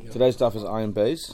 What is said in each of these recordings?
Today's stuff is Ayin Beis.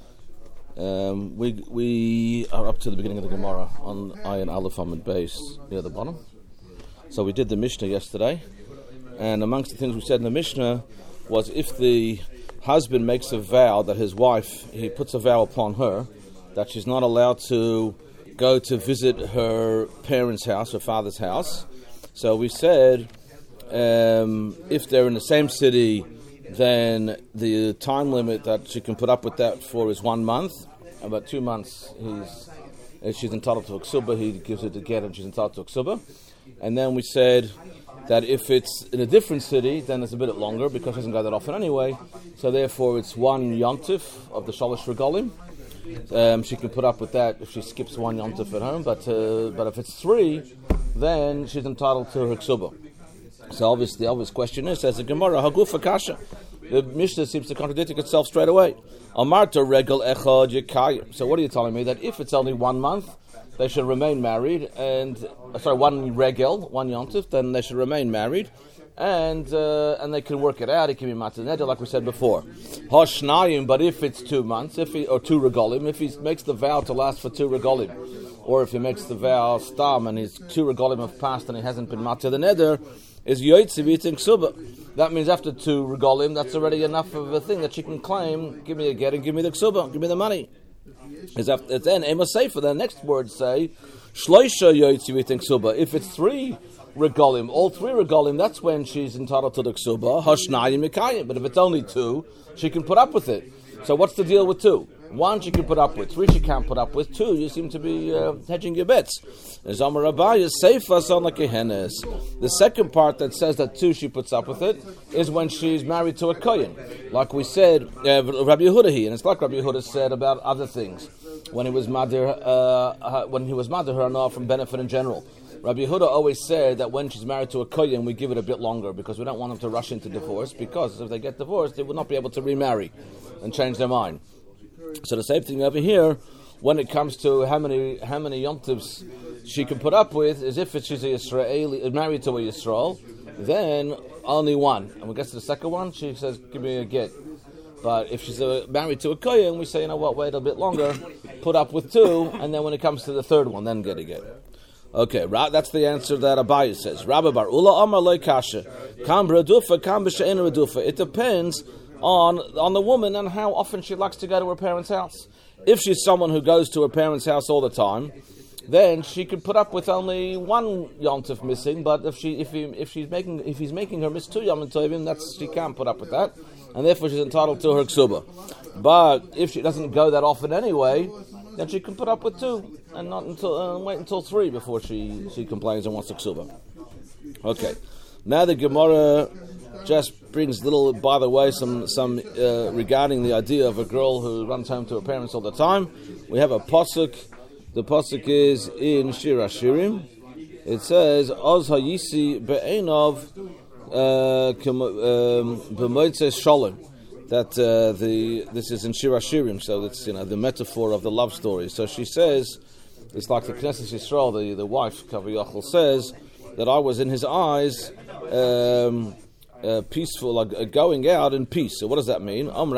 We are up to the beginning of the Gemara on Ayin Aleph Amud Beis near the bottom. So we did the Mishnah yesterday, and amongst the things we said in the Mishnah was if the husband makes a vow that his wife, he puts a vow upon her that she's not allowed to go to visit her parents' house, her father's house. So we said if they're in the same city, then the time limit that she can put up with that for is 1 month. About 2 months, she's entitled to a ksuba. He gives it again, and she's entitled to a ksuba. And then we said that if it's in a different city, then it's a bit longer because she doesn't go that often anyway. So therefore, it's 1 yontif of the shalosh regalim. She can put up with that if she skips 1 yontif at home. But if it's 3, then she's entitled to her ksuba. So the obvious question is, says the Gemara, Hagufa Kasha. The Mishnah seems to contradict itself straight away. Amarta regel echad yekayim. So what are you telling me? That if it's only 1 month, they should remain married, and 1 regel, 1 yontif, then they should remain married, and they can work it out. It can be mataneda, like we said before. Hashnayim, but if it's 2 months, or 2 regalim, if he makes the vow to last for 2 regalim, or if he makes the vow stam and his 2 regalim have passed and he hasn't been matzah the neder, is yoytzi v'yitin ksuba. That means after 2 regalim, that's already enough of a thing that she can claim. Give me a get and give me the ksuba, give me the money. It's then ema sefer. The next words say shloisha yoytzi v'yitin ksuba. If it's 3 regalim, all 3 regalim, that's when she's entitled to the ksuba. Hashnayim mikayim. But if it's only 2, she can put up with it. So what's the deal with 2? 1 she can put up with, 3 she can't put up with, 2 you seem to be hedging your bets. The second part that says that 2 she puts up with it is when she's married to a kohen. Like we said, Rabbi Yehuda and it's like Rabbi Yehuda said about other things when he was madir her from benefit in general. Rabbi Yehuda always said that when she's married to a kohen, we give it a bit longer because we don't want them to rush into divorce, because if they get divorced, they will not be able to remarry and change their mind. So the same thing over here, when it comes to how many yontifs she can put up with, is if she's a Yisraeli, married to a Yisrael, then only 1. And when we get to the second one, she says, give me a get. But if she's married to a kohen, we say, you know what, wait a bit longer, put up with 2, and then when it comes to the third one, then get a get. Okay, that's the answer that Abaye says. Rabbi Bar Ula Amar Loi Kasha. Kam b'radufa, kam b'she'en radufa. It depends on the woman and how often she likes to go to her parents' house. If she's someone who goes to her parents' house all the time, then she could put up with only 1 yontif missing. But if he's making her miss 2 yom tovim, she can't put up with that, and therefore she's entitled to her ksuba. But if she doesn't go that often anyway, then she can put up with 2 and not wait until 3 before she complains and wants a ksuba. Okay, now the Gemara just brings little, by the way, some regarding the idea of a girl who runs home to her parents all the time. We have a pasuk. The pasuk is in Shir Hashirim. It says, "Oz hayisi be'enov b'motzei shalom." That this is in Shir Hashirim, so it's the metaphor of the love story. So she says, it's like the Knesset Yisrael, the wife Kaviyachol says that I was in his eyes. Peaceful, like going out in peace. So what does that mean? What's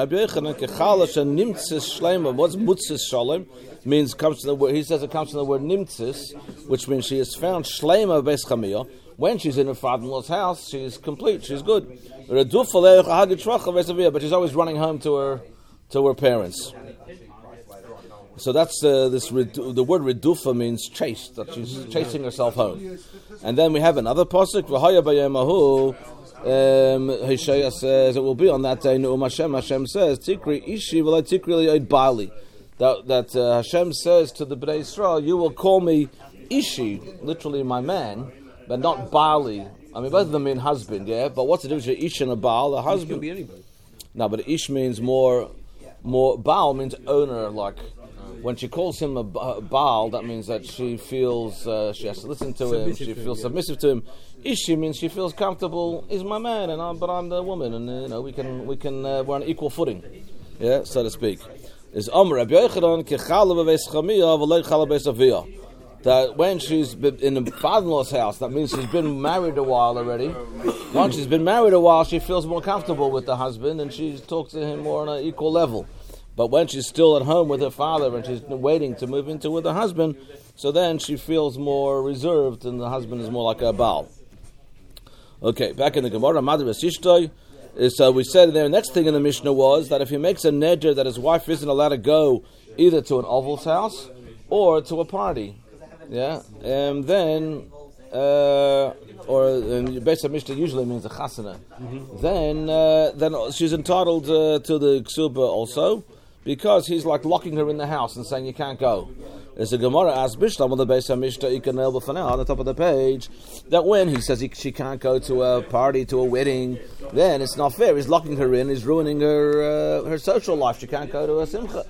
mutzis shalom? Means comes to the word. He says it comes from the word nimtzis, which means she is found shleima beis chamiyah. When she's in her father-in-law's house, she's complete. She's good. But she's always running home to her parents. So that's the word redufa means chase. That she's chasing herself home. And then we have another pasuk. Hishaya says it will be on that day. Nu'um Hashem. Hashem says, "Tikri ishi v'lo tikri li'od bali." That Hashem says to the Bnei Yisrael, "You will call me ishi, literally my man, but not bali." I mean, both of them mean husband, yeah. But what's the difference between ish and a baal? The husband can be anybody. No, but ish means more. Baal means owner, like. When she calls him a Baal, that means that she feels she has to listen to him. She feels submissive to him. Ishi means she feels comfortable. He's my man, but I'm the woman, and we can we're on equal footing, yeah, so to speak. Is Rabbi Yochanan kechala beis chamiyah v'lo chala beis aviyah. that when she's been in the father-in-law's house, that means she's been married a while already. Once she's been married a while, she feels more comfortable with the husband and she talks to him more on an equal level. But when she's still at home with her father and she's waiting to move into with her husband, so then she feels more reserved and the husband is more like a Baal. Okay, back in the Gemara, Madar Vasishtoi. So we said there, the next thing in the Mishnah was that if he makes a neder that his wife isn't allowed to go either to an oval's house or to a party, yeah, and then Beis HaMishta usually means a chasana. Then she's entitled to the ksuba also, because he's like locking her in the house and saying you can't go. There's a Gemara as Bishlam on the Beis HaMishta Ikanel B'fanel on the top of the page that when he says she can't go to a party, to a wedding, then it's not fair. He's locking her in. He's ruining her social life. She can't go to a simcha.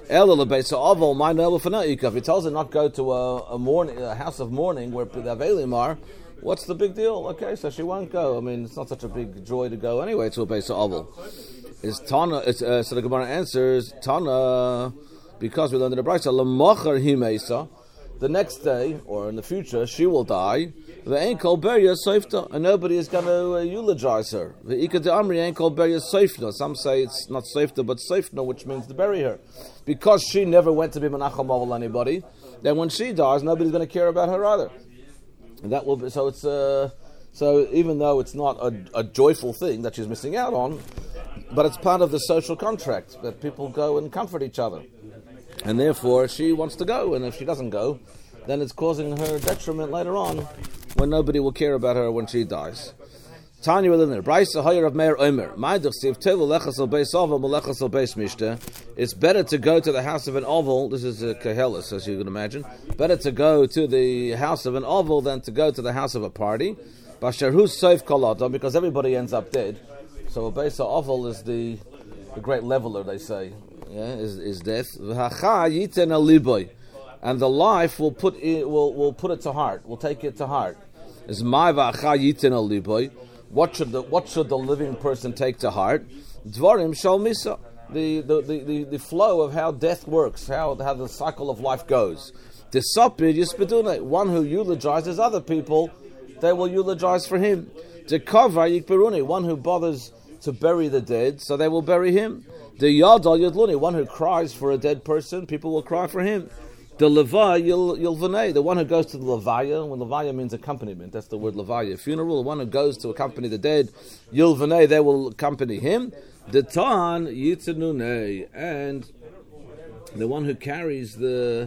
If he tells her not go to a house of mourning where the Avelim are, what's the big deal? Okay, so she won't go. I mean, it's not such a big joy to go anyway to a Beis Ha'avel. So the Gemara answers Tana, because we learned in the Brisa, L'mocher himesa, the next day or in the future she will die. And nobody is going to eulogize her. Some say it's not seifta but seifna, which means to bury her, because she never went to be menacham over anybody. Then when she dies, nobody's going to care about her either. And that will be so. It's so even though it's not a joyful thing that she's missing out on, but it's part of the social contract that people go and comfort each other, and therefore she wants to go. And if she doesn't go, then it's causing her detriment later on, when nobody will care about her when she dies. Tanya will in there. Brisa Hoyer of Meir Omer. It's better to go to the house of an oval. This is a Kehelis, as you can imagine. Better to go to the house of an oval than to go to the house of a party. Because everybody ends up dead. So a Beis Ha'avel is the great leveler, they say. Yeah, is death. And the life will put it to heart. Will take it to heart. Is what should the living person take to heart? Dvarim shal misa. The flow of how death works, how the cycle of life goes. Disapir yispedune. One who eulogizes other people, they will eulogize for him. Dekava yikberuni. One who bothers to bury the dead, so they will bury him. The yadal yadluni. One who cries for a dead person, people will cry for him. The levaya yilvanei, the one who goes to the levaya, when levaya means accompaniment, that's the word levaya, funeral, the one who goes to accompany the dead, yilvanei, they will accompany him. The tan yitzanunei, and the one who carries the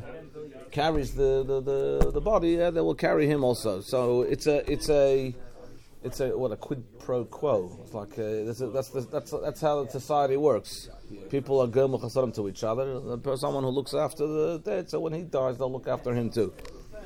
body, they will carry him also. So it's a quid pro quo. It's like that's how the society works. People are gomel chasadim to each other. There's someone who looks after the dead, so when he dies, they'll look after him too.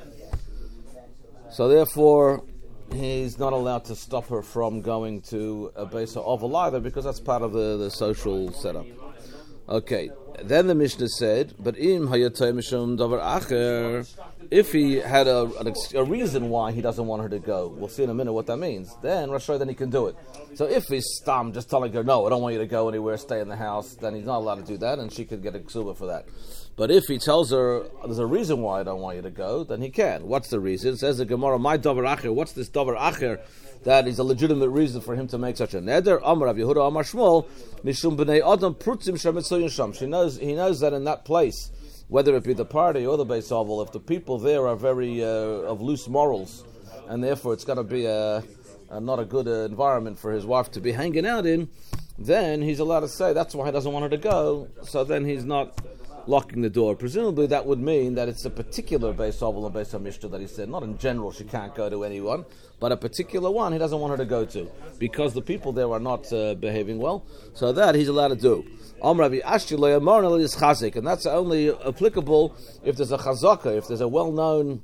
So therefore, he's not allowed to stop her from going to a Beis Ha'avel either, because that's part of the social setup. Okay, then the Mishnah said, but im hayatay mishum davar acher, if he had a reason why he doesn't want her to go, we'll see in a minute what that means, then Rashay, then he can do it. So if he's stam, just telling her, no, I don't want you to go anywhere, stay in the house, then he's not allowed to do that, and she could get a ksuba for that. But if he tells her, there's a reason why I don't want you to go, then he can. What's the reason? It says the Gemara, my davar acher, what's this davar acher that is a legitimate reason for him to make such a neder? Amar Rav Yehuda Amar Shmuel, mishum b'nei adam prutzim shemitzoyin sham. He knows that in that place, whether it be the party or the Beis Ha'avel, if the people there are very of loose morals, and therefore it's going to be not a good environment for his wife to be hanging out in, then he's allowed to say that's why he doesn't want her to go. So then he's not locking the door. Presumably that would mean that it's a particular Beis Ha'avel and Beis HaMishta that he said, not in general she can't go to anyone, but a particular one he doesn't want her to go to, because the people there are not behaving well. So that he's allowed to do. And that's only applicable if there's a chazaka, if there's a well-known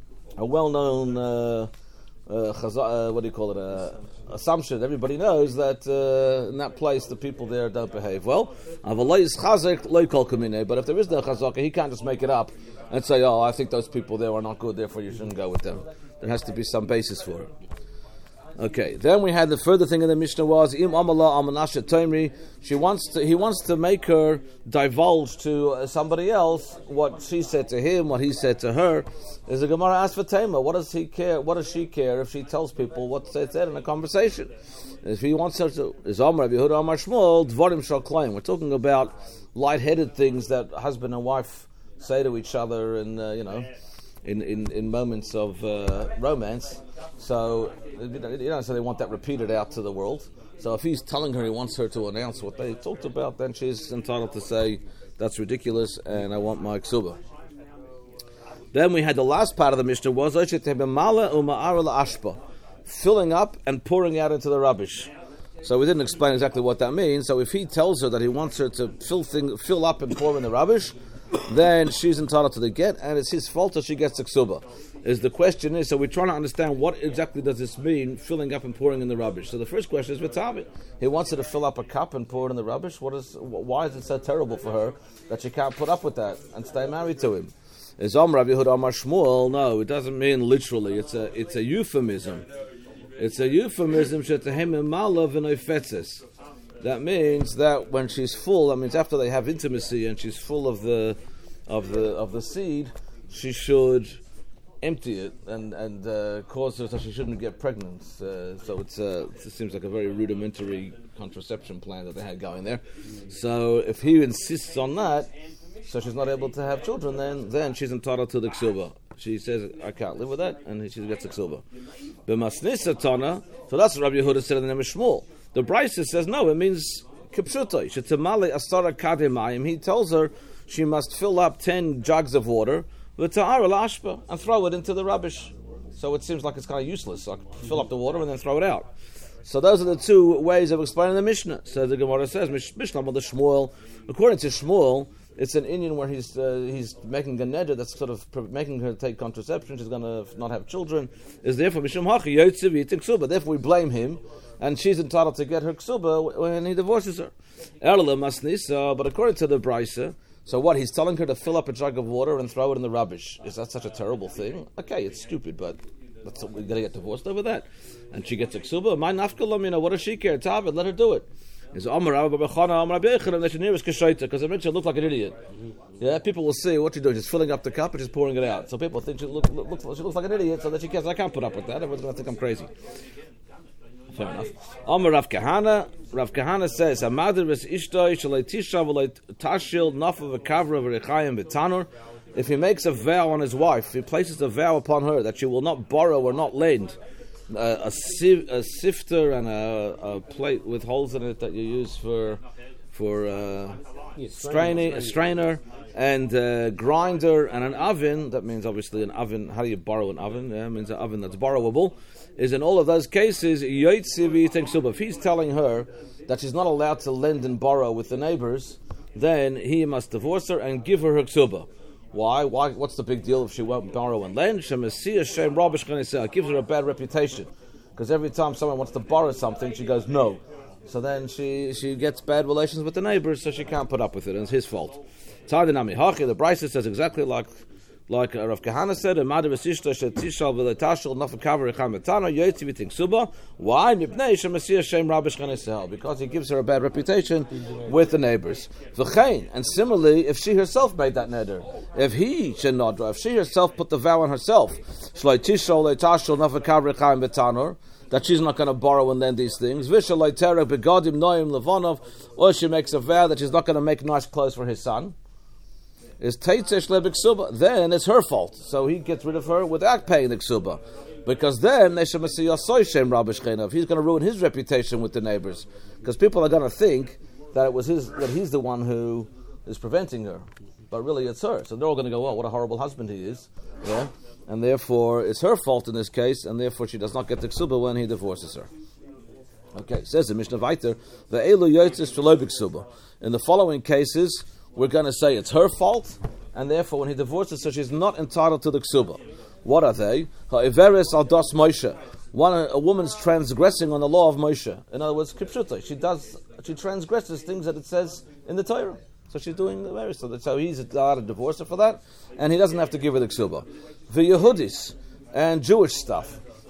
assumption. Everybody knows that in that place the people there don't behave well. But if there is no chazaka, he can't just make it up and say, oh, I think those people there are not good, therefore you shouldn't go with them. There has to be some basis for it. Okay, then we had the further thing in the Mishnah was Im Amala Amanasha Tomri. He wants to make her divulge to somebody else what she said to him, what he said to her. Is the Gemara asked for Tema? What does he care? What does she care if she tells people what they said in a conversation? If he wants her to, is Amar Yehuda Amar Shmuel Dvarim Shal Klaim. We're talking about light-headed things that husband and wife say to each other, and in moments of romance. So you don't say they want that repeated out to the world. So if he's telling her he wants her to announce what they talked about, then she's entitled to say, that's ridiculous and I want my ksuba. Then we had the last part of the Mishnah was filling up and pouring out into the rubbish. So we didn't explain exactly what that means. So if he tells her that he wants her to fill up and pour in the rubbish, then she's entitled to the get, and it's his fault that she gets the ksuba. The question is, so we're trying to understand what exactly does this mean, filling up and pouring in the rubbish. So the first question is v'tavi. He wants her to fill up a cup and pour it in the rubbish. Why is it so terrible for her that she can't put up with that and stay married to him? Is Amar Yehuda Amar Shmuel? No, it doesn't mean literally. It's a euphemism. It's a euphemism. That means that when she's full, that means after they have intimacy and she's full of the seed, she should empty it and cause her so she shouldn't get pregnant. So it seems like a very rudimentary contraception plan that they had going there. So if he insists on that, so she's not able to have children, then she's entitled to the ksuba. She says, I can't live with that, and she gets the ksuba. B'masnisa tana, so that's what Rabbi Yehuda said in the name of Shmuel. The Brisa says, no, it means kipshutai. Shetamale asara kademayim. He tells her she must fill up 10 jugs of water with ta'ara lashpa and throw it into the rubbish. So it seems like it's kind of useless. Like fill up the water and then throw it out. So those are the two ways of explaining the Mishnah. So the Gemara says, Mishnah the Shmuel. According to Shmuel, it's an Indian where he's making a neder that's sort of making her take contraception. She's going to not have children. Is therefore Mishum Hachi Yotziv Yitik Ksuba. Therefore we blame him, and she's entitled to get her ksuba when he divorces her. But according to the Brisa, so what, he's telling her to fill up a jug of water and throw it in the rubbish. Is that such a terrible thing? Okay, it's stupid, but we're going to get divorced over that. And she gets a ksuba. My nafkalam, what does she care? Tav it, let her do it. Is Amar Rabbi Bechana, Amar Rabbi Yechon, and they should near us kashaita, because it makes her look like an idiot. Yeah, people will see what you're doing, just filling up the cup and just pouring it out. So people think she looks like an idiot, so that she cares. I can't put up with that. Everyone's going to think I'm crazy. Fair enough. Amar Rav Kahana. Rav Kahana says, "Hamadir ves ishtoi shalei tisha v'lei tashil nafa v'kavra v'rechayim v'tanur." If he makes a vow on his wife, he places a vow upon her that she will not borrow or not lend a sifter and a plate with holes in it that you use for straining, a strainer, and a grinder and an oven. That means obviously an oven. How do you borrow an oven? Yeah, it means an oven that's borrowable. Is in all of those cases, if he's telling her that she's not allowed to lend and borrow with the neighbors, then he must divorce her and give her her ksuba. Why? What's the big deal if she won't borrow and lend? It gives her a bad reputation, because every time someone wants to borrow something, she goes no. So then she gets bad relations with the neighbors, so she can't put up with it, and it's his fault. The Brisa says exactly like Rav Kahana said, why? Because he gives her a bad reputation with the neighbors. And similarly, if she herself made that neder, if she herself put the vow on herself, that she's not going to borrow and lend these things, or she makes a vow that she's not going to make nice clothes for his son, is Teitzesh lebiksuba, then it's her fault. So he gets rid of her without paying the ksuba, because then he's going to ruin his reputation with the neighbors, because people are going to think that he's the one who is preventing her, but really it's her. So they're all going to go, "Oh, what a horrible husband he is," yeah, and therefore it's her fault in this case, and therefore she does not get the ksuba when he divorces her. Okay, says the Mishnah Vayter, the elu yotzes shelo biksuba. In the following cases, we're going to say it's her fault, and therefore when he divorces her, she's not entitled to the ksuba. What are they? Ha'Iveres al das Moshe. A woman's transgressing on the law of Moshe. In other words, kipshuta. She transgresses things that it says in the Torah. So she's doing the very so he's allowed to divorce her for that, and he doesn't have to give her the ksuba. The Yehudis and Jewish stuff.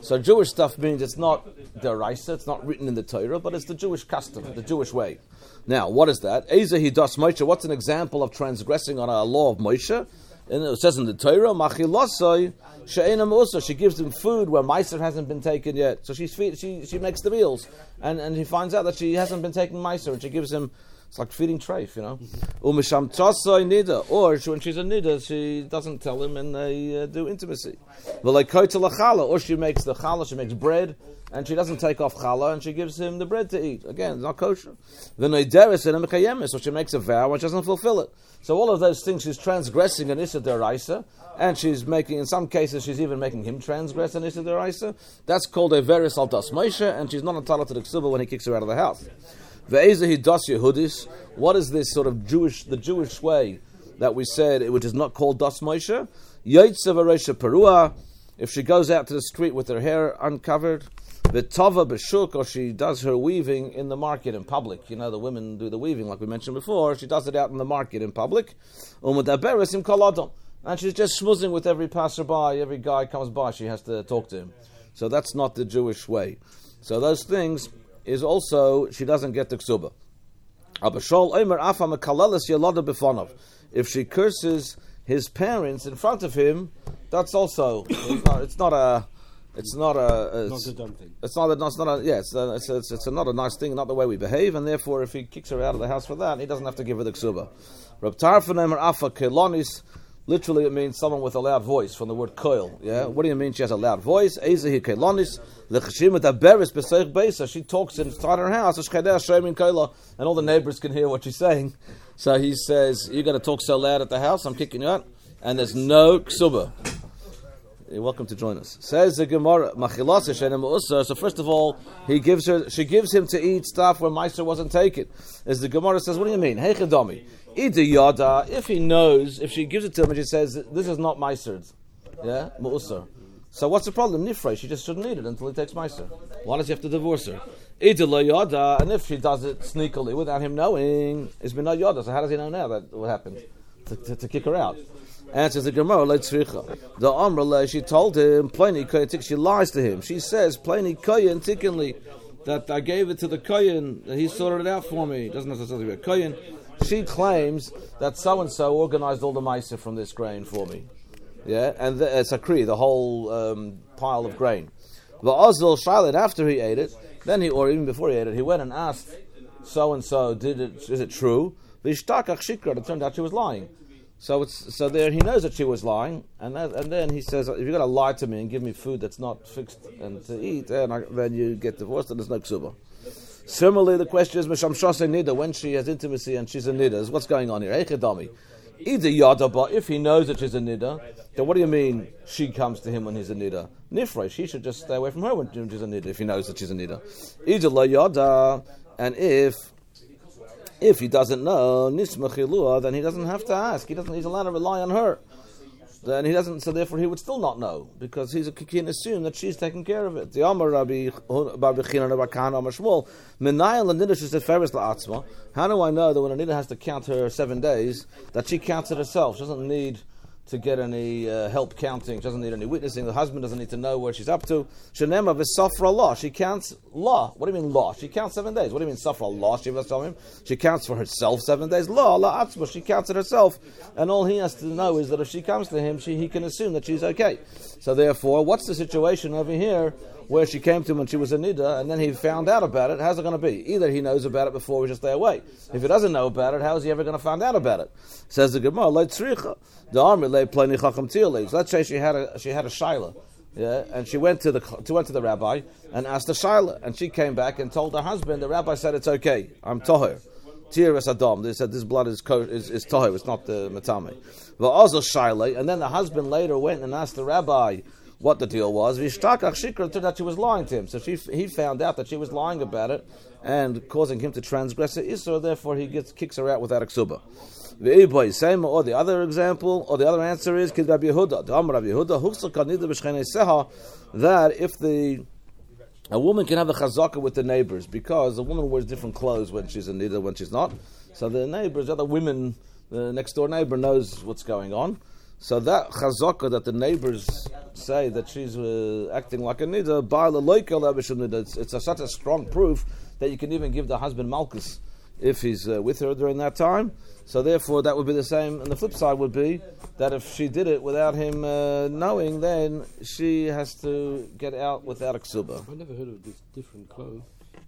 So Jewish stuff means it's not deraisa, it's not written in the Torah, but it's the Jewish custom, the Jewish way. Now, what is that? Eza hidas Moshe. What's an example of transgressing on a law of Moshe? And it says in the Torah, Machilasai she'ena meusa. She gives him food where Meiser hasn't been taken yet. So she makes the meals, and he finds out that she hasn't been taking Meiser, and she gives him. It's like feeding treif, you know. Umisham tasai nida, or when she's a nida, she doesn't tell him, and they do intimacy. Or she makes the challah, she makes bread, and she doesn't take off challah, and she gives him the bread to eat. Again, it's not kosher. So she makes a vow and she doesn't fulfill it. So all of those things, she's transgressing an issa deraisa, and she's making, in some cases, she's even making him transgress an issa deraisa. That's called a veris al das Moshe, and she's not entitled to the ksuba when he kicks her out of the house. Ve'ezeh das Yehudis. What is this sort of the Jewish way that we said, which is not called das Moshe? Yaitze v'reisha perua. If she goes out to the street with her hair uncovered, v'tava b'shuk, or she does her weaving in the market in public. You know, the women do the weaving, like we mentioned before. She does it out in the market in public. U'medaberes im kol adam. And she's just schmoozing with every passerby. Every guy comes by, she has to talk to him. So that's not the Jewish way. So those things is also, she doesn't get the ksuba. If she curses his parents in front of him, that's also, it's not a nice thing, not the way we behave, and therefore if he kicks her out of the house for that, he doesn't have to give her the ksuba. Rab Tarfon Eimer Afa Kelonis. Literally, it means someone with a loud voice, from the word koil. Yeah, what do you mean she has a loud voice? Ezehi kelonis lechashimet aberis b'seich beisa. She talks inside her house, and all the neighbors can hear what she's saying. So he says, "You're going to talk so loud at the house, I'm kicking you out." And there's no ksuba. You're welcome to join us. Says the Gemara, Machilas she'ena meusa. So first of all, she gives him to eat stuff where Meiser wasn't taken. As the Gemara says, what do you mean? Hey chedami. If he knows, if she gives it to him and she says, this is not Meiser's, yeah, Mu'usar. So what's the problem? Nifrei, she just shouldn't eat it until he takes Meiser. Why does he have to divorce her? And if she does it sneakily without him knowing, it's been not yada. So how does he know now that what happened? To kick her out. Answers the Gemara, the Amrale, she told him, she lies to him. She says, Pliny Koyen Tikkenly, that I gave it to the Koyen, that he sorted it out for me. It doesn't necessarily be a Koyen. She claims that so-and-so organized all the meiser from this grain for me. Yeah, and it's a kri, the whole pile of grain. The Ozil Shiloh, after he ate it, or even before he ate it, he went and asked so-and-so, is it true? V'ishtakach shikra, it turned out she was lying. So there he knows that she was lying, and then he says, if you're going to lie to me and give me food that's not fixed and to eat, then you get divorced and there's no ksuba. Similarly, the question is, Misham Shasei Nida, when she has intimacy and she's a Nida, what's going on here? Eichedami. Either Yada, but if he knows that she's a Nida, then what do you mean she comes to him when he's a Nida? Nifrei, she should just stay away from her when she's a Nida, if he knows that she's a Nida. Either La Yada, and if he doesn't know, Nismachilua, then he doesn't have to ask. He's allowed to rely on her. Then he doesn't, so therefore he would still not know, because he can assume that she's taking care of it. The Amar Rabbi Barbechina Rabbi Kahana Amar Shmuel, Menayel Nida, she said, Feris la'atzma. How do I know that when a Nida has to count her 7 days, that she counts it herself? She doesn't need to get any help counting. She doesn't need any witnessing. The husband doesn't need to know where she's up to. Shenema v'safra law. She counts law. What do you mean law? She counts 7 days. What do you mean safra law? She must tell him. She counts for herself 7 days. Law, la atzma. She counts it herself. And all he has to know is that if she comes to him, he can assume that she's okay. So therefore, what's the situation over here where she came to him when she was a nida, and then he found out about it? How's it going to be? Either he knows about it before we just stay away. If he doesn't know about it, how is he ever going to find out about it? Says the Gemara, let's say she had a shaila, yeah, and she went to the rabbi and asked the shaila, and she came back and told her husband. The rabbi said it's okay. I'm toher. Tiras Adam. They said this blood is toher. It's not the matame. And then the husband later went and asked the rabbi what the deal was. V'ishtakach shikra, turned out she was lying to him. So he found out that she was lying about it and causing him to transgress the Isra. Therefore, he kicks her out without a ksuba. Or the other example, or the other answer is Kid Rabbi Yehuda. That if a woman can have a chazaka with the neighbors, because the woman wears different clothes when she's a nida, when she's not. So the neighbors, the other women, the next door neighbor knows what's going on. So that chazaka that the neighbors say that she's acting like a nida, it's such a strong proof that you can even give the husband malchus if he's with her during that time. So therefore that would be the same, and the flip side would be that if she did it without him knowing, then she has to get out without a ksuba. I never heard of this different clothes.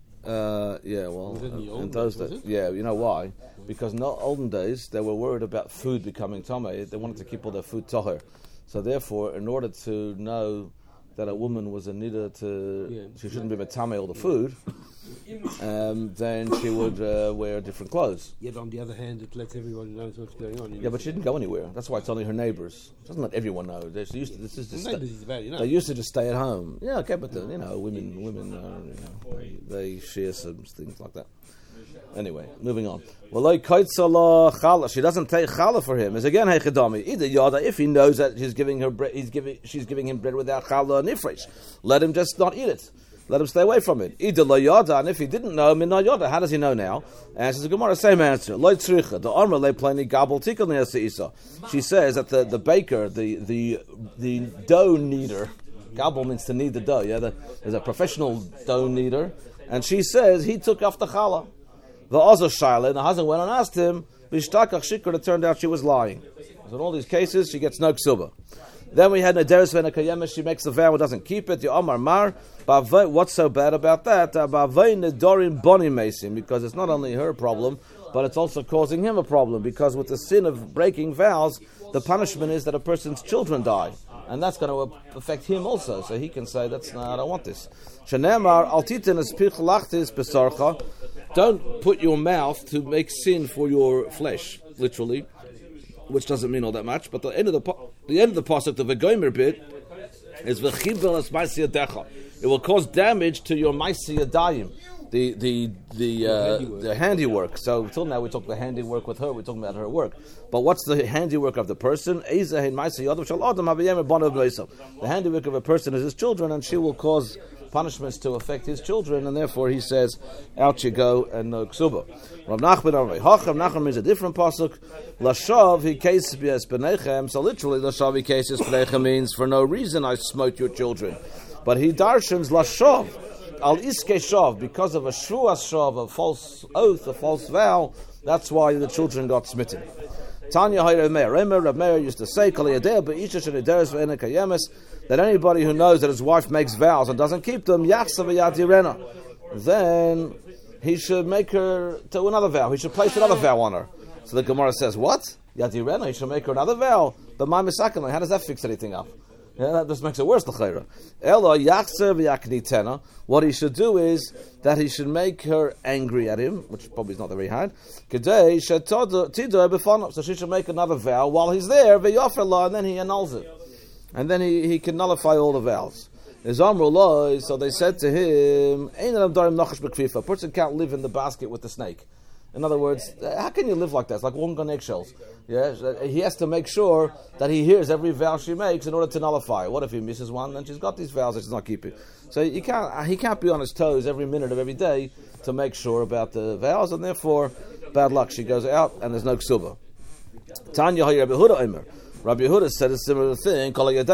In those days, you know why? Because in the olden days they were worried about food becoming tamei. They wanted to keep all their food tahor. So therefore, in order to know that a woman was a nida she shouldn't be tamei all the food, then she would wear different clothes. Yet on the other hand, it lets everyone know what's going on. Yeah, but she didn't go anywhere. That's why it's only her neighbors. It doesn't let everyone know. They used to just stay at home. Yeah, okay, but women, they share some things like that. Anyway, moving on. She doesn't take challah for him. It's again heichadami. Either yada, if he knows that she's giving him bread without challah and ifresh, let him just not eat it. Let him stay away from it. Either lo yada, and if he didn't know, min yada. How does he know now? Answers the Gemara, same answer. Lo tzricha. The armor lay plainly gabel tikal ne'asa. She says that the baker, the dough kneader, gabel means to knead the dough. Yeah, there's a professional dough kneader, and she says he took off the challah. The Azar Shaila, and the husband went and asked him, Bishtakach Shikr, it turned out she was lying. So in all these cases, she gets no ksuba. Then we had Nederes Venakayemes, she makes the vow and doesn't keep it. The Omar Mar, what's so bad about that? Because it's not only her problem, but it's also causing him a problem. Because with the sin of breaking vows, the punishment is that a person's children die. And that's going to affect him also. So he can say, I don't want this. Don't put your mouth to make sin for your flesh, literally, which doesn't mean all that much. But the end of the pasuk, the Vegomer bit, is v'chibel es ma'aseh yadecha. It will cause damage to your ma'aseh yadayim, the handiwork. So until now we talked about handiwork with her. We're talking about her work. But what's the handiwork of the person? The handiwork of a person is his children, and she will cause punishments to affect his children, and therefore he says, out you go, and no ksuba. Rav Nachman means a different pasuk. Lashav he case benechem. So literally, lashav he case benechem means for no reason I smote your children. But he darshans lashav al iske shav, because of a shvuas shav, a false oath, a false vow. That's why the children got smitten. Tanya Rav Meir used to say, that anybody who knows that his wife makes vows and doesn't keep them, then he should make her to another vow. He should place another vow on her. So the Gemara says, what? Yadirena, he should make her another vow. But my misakin, how does that fix anything up? Yeah, that just makes it worse. What he should do is that he should make her angry at him, which probably is not very hard. So she should make another vow while he's there, and then he annuls it. And then he can nullify all the vows. So they said to him, a person can't live in the basket with the snake. In other words, how can you live like that? It's like walking on eggshells. Yeah, he has to make sure that he hears every vow she makes in order to nullify it. What if he misses one? Then she's got these vows that she's not keeping. So he can't be on his toes every minute of every day to make sure about the vows, and therefore, bad luck. She goes out and there's no ksuba. Tanya Rabbi Yehuda Omer. Rabbi Yehuda said a similar thing.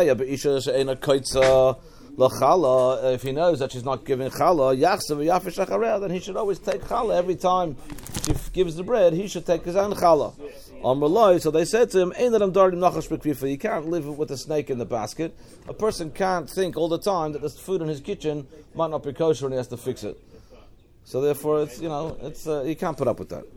If he knows that she's not giving challah, then he should always take challah every time she gives the bread. He should take his own challah. So they said to him, you can't live with a snake in the basket. A person can't think all the time that there's food in his kitchen might not be kosher and he has to fix it. So therefore, he can't put up with that.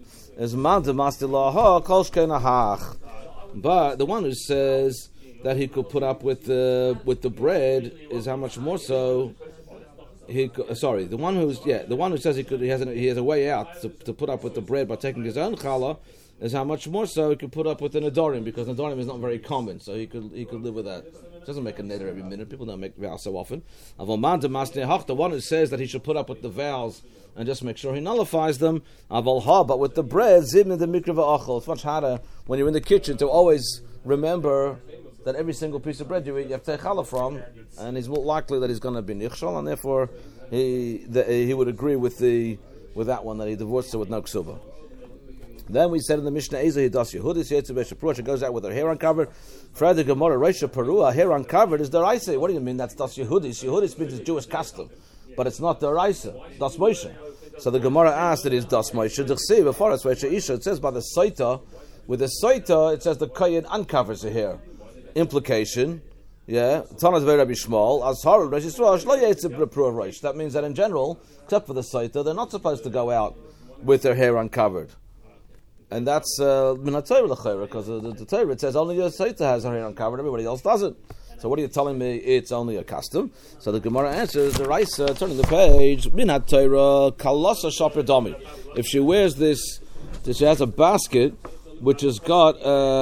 But the one who says that he could put up with the bread is how much more so. The one who says he has a way out to put up with the bread by taking his own challah is how much more so he could put up with the nedarim, because nedarim is not very common, so he could live with that. It doesn't make a neder every minute. People don't make vows so often. The one who says that he should put up with the vows and just make sure he nullifies them, but with the bread, it's much harder when you're in the kitchen to always remember that every single piece of bread you eat, you have to take challah from, and he's more likely that he's going to be nichshal, and therefore he would agree with that one, that he divorced her with no ksuba. Then we said in the Mishnah, Eza Hidas Yehudis Yetzibeh Shapruah, she goes out with her hair uncovered. Further Gemara, Reisha Perua, hair uncovered is the Raisa. What do you mean that's Das Yehudis? Yehudis means it's Jewish custom, but it's not the Raisa, Das Moshe. So the Gemara asked, it is Das Moshe. D'chsi, before it's Reisha Isha, it says by the Saita, with the Saita, it says the Kayin uncovers the hair. Implication, yeah, Tanaz Vei Rabbi Shmuel, Azhar Reish Yisrael, Shlo Yetzib L'Pruah Reish. That means that in general, except for the Saita, they're not supposed to go out with their hair uncovered. And that's Minatayr L'Chayr, because the Torah, it says only your Saita has her hair uncovered, everybody else doesn't. So what are you telling me? It's only a custom. So the Gemara answers, the Raisa, turning the page, Minatayr Kalasa Shaper Domi. If she wears this, she has a basket which has got,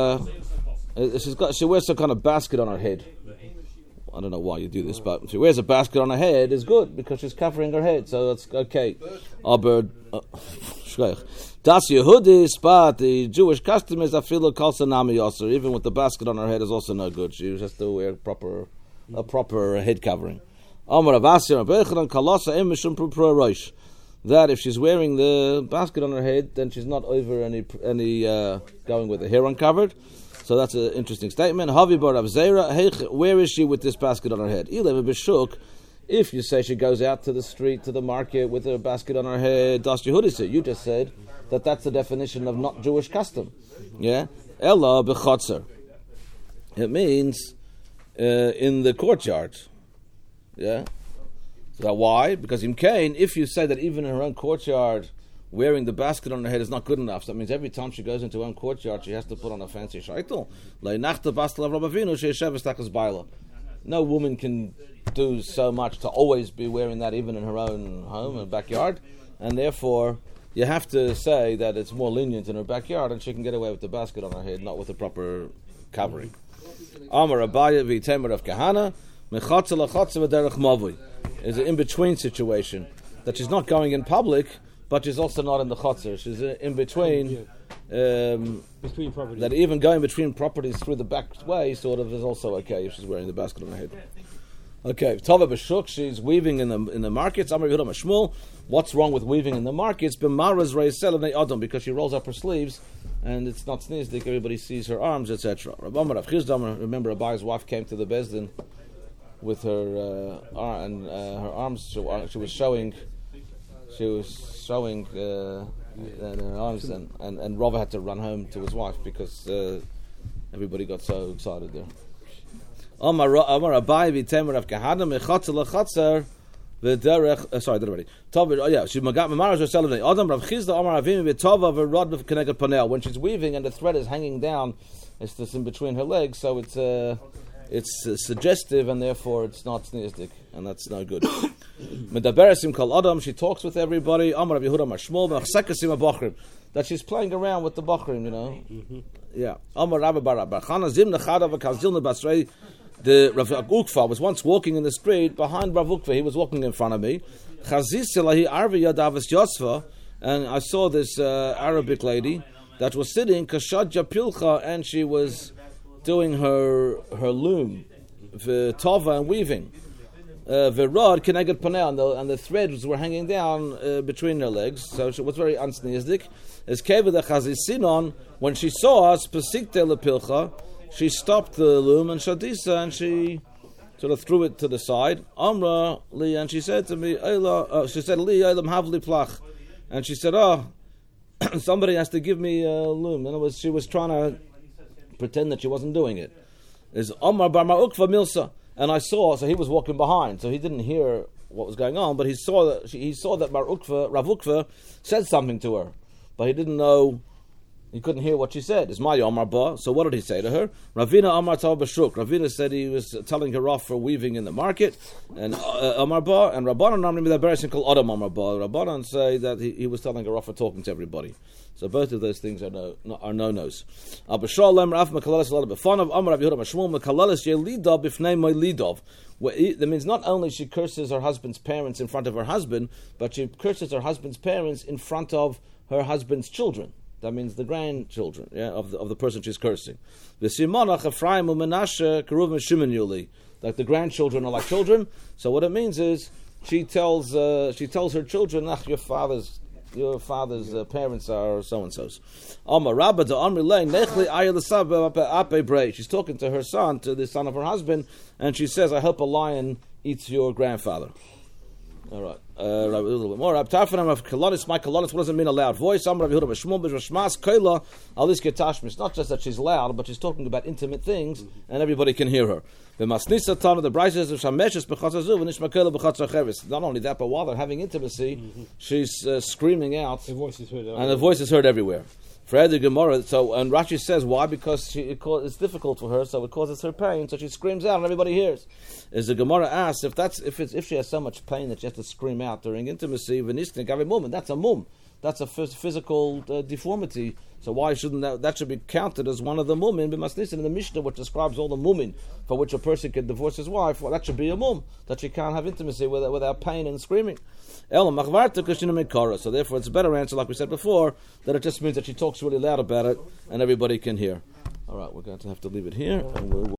she wears some kind of basket on her head. I don't know why you do this, but if she wears a basket on her head, it's good because she's covering her head, so it's okay. Das Yehudis, but the Jewish custom is afilu kalsa nami yasser. Even with the basket on her head is also no good. She has to wear a proper head covering. That if she's wearing the basket on her head, then she's not over any going with the hair uncovered. So that's an interesting statement. Havi bar Rav Zera, where is she with this basket on her head? If you say she goes out to the street, to the market with a basket on her head, Das Yehudis, you just said that that's the definition of not Jewish custom. Yeah? Ella b'chotzer. It means in the courtyard. Yeah? So why? Because in Cain, if you say that even in her own courtyard, wearing the basket on her head is not good enough. So that means every time she goes into her own courtyard, she has to put on a fancy shaitel. No woman can do so much to always be wearing that even in her own home and backyard. And therefore, you have to say that it's more lenient in her backyard and she can get away with the basket on her head, not with the proper covering. Amar Abaya v'Temer of Kahana, mechatza lachatza v'derech mavui. Is an in-between situation that she's not going in public, but she's also not in the chotzer. She's in between. Between properties. That even going between properties through the back way sort of is also okay if she's wearing the basket on her head. Okay, Tova b'shuk, she's weaving in the markets. Amar Yehuda Mashmuel, what's wrong with weaving in the markets? B'maraz reisel of adam, because she rolls up her sleeves and it's not sneezdik. Everybody sees her arms, etc. Rabbi Rav Chizdam, remember Abaya's wife came to the bezdin with her her arms. She was showing. In her arms, and Rava had to run home to his wife because everybody got so excited there. Amar Abai v'Temer of Kahana mechatzer lachatzer v'derech. Sorry, I did already. Yeah, she magat mamaras herself. Adam Rav Chizda Amar Avim v'Tova v'Rod v'Keneged Panel. When she's weaving and the thread is hanging down, it's just in between her legs, so it's suggestive and therefore it's not sneezdik, and that's no good. Medaberesim kol adam, she talks with everybody. Amar Rabbi Yehuda Mashmuel mechsekesim abachrim, that she's playing around with the bachrim, you know. Yeah. Amar Rabbi Bar Chana zim nechada v'kazilna basrei. The Rav Ukva was once walking in the street behind Rav Ukva. He was walking in front of me. Chazis selahi arvi yadavas yosfa, and I saw this Arabic lady that was sitting kashadja pilcha, and she was doing her loom, tova and weaving. Verod keneged panel, and the threads were hanging down between her legs, so she was very unsneezdik. As keva the chazisinon, when she saw us, pesikte lepilcha, she stopped the loom and shadisa, and she sort of threw it to the side. Amra li, and she said to me, she said li elam havli plach, and she said, somebody has to give me a loom. In other words, she was trying to pretend that she wasn't doing it. Is Omar bar Ma'ukva Milsa, and I saw. So he was walking behind, so he didn't hear what was going on, but he saw that Rav Ukva said something to her, but he didn't know. He couldn't hear what she said. Is my Omar ba? So what did he say to her? Ravina Amar Tav B'Shuk. Ravina said he was telling her off for weaving in the market, and Omar ba and Rabbanan Namrim Medaberesim Kol Adam Omar ba. Rabbanan say that he was telling her off for talking to everybody. So both of those things are no-nos. Abishalem Rav Mekalalis Lada B'Fanav Amar Rav Yehuda Mashmuel Mekalalis Yelida B'Fnei Moilidov. That means not only she curses her husband's parents in front of her husband, but she curses her husband's parents in front of her husband's children. That means the grandchildren, of the person she's cursing. V'simonach Ephraim u'Menashe Keruvim Shimon Yuli. Like the grandchildren are like children. So what it means is she tells her children, your father's your father's parents are so-and-so's. She's talking to her son, to the son of her husband, and she says, I hope a lion eats your grandfather. All right. A little bit more. My kolonis, what does it mean a loud voice? It's not just that she's loud, but she's talking about intimate things, and everybody can hear her. The Braisa says, not only that, but while they're having intimacy, she's screaming out, and the voice is heard everywhere. For the Gemara, and Rashi says why? Because it's difficult for her, so it causes her pain. So she screams out, and everybody hears. As the Gemara asks, if she has so much pain that she has to scream out during intimacy, that's a mum. That's a physical deformity. So why shouldn't that should be counted as one of the mumin? In the Mishnah, which describes all the mumin for which a person can divorce his wife, well, that should be a mum, that she can't have intimacy without pain and screaming. So therefore, it's a better answer, like we said before, that it just means that she talks really loud about it and everybody can hear. All right, we're going to have to leave it here, and we'll